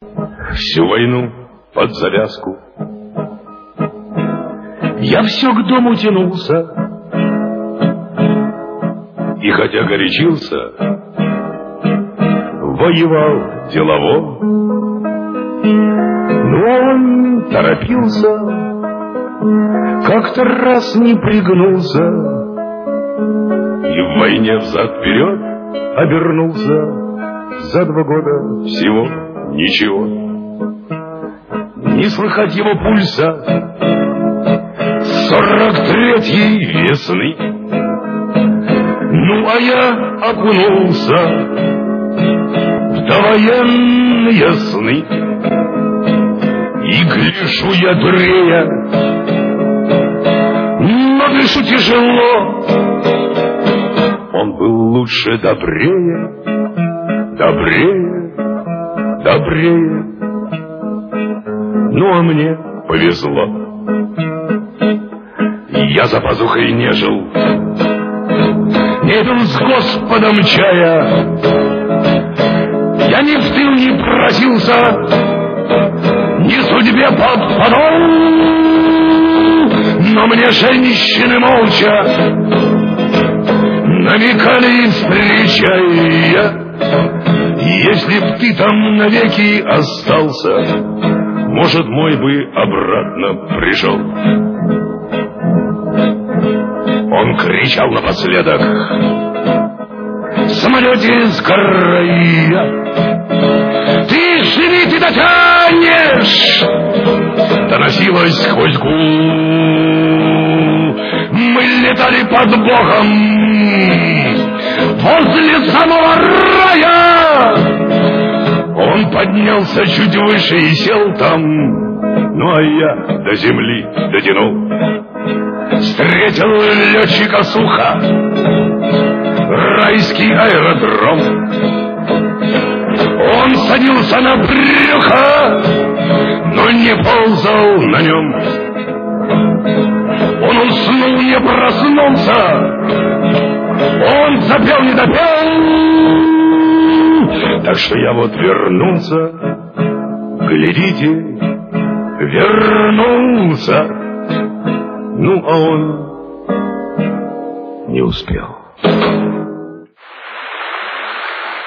Всю войну под завязку я все к дому тянулся, и хотя горячился, воевал делово, но он торопился, как-то раз не пригнулся и в войне взад-вперед обернулся. За 2 года всего ничего. Не слыхать его пульса 43-й весны. Ну, а я окунулся в довоенные сны. И гляжу я дурея, но дышу тяжело. Он был лучше, добрее, добрее, добрее. Ну, а мне повезло. Я за пазухой не жил, не пил с Господом чая. Я ни в тыл не просился, ни судьбе подпадал. Но мне женщины молча намекали, встречая: если б ты там навеки остался, может, мой бы обратно пришел. Он кричал напоследок: в самолете сгорая, ты живи, ты дотянешь. Доносилось сквозь гул. Мы летали под Богом возле самого рая. Он поднялся чуть выше и сел там, ну а я до земли дотянул. Встретил летчика сухо райский аэродром. Он садился на брюхо, но не ползал на нем. Он уснул, не проснулся, он запел, не допел. Так что я вот вернулся, глядите, вернулся. Ну, а он не успел.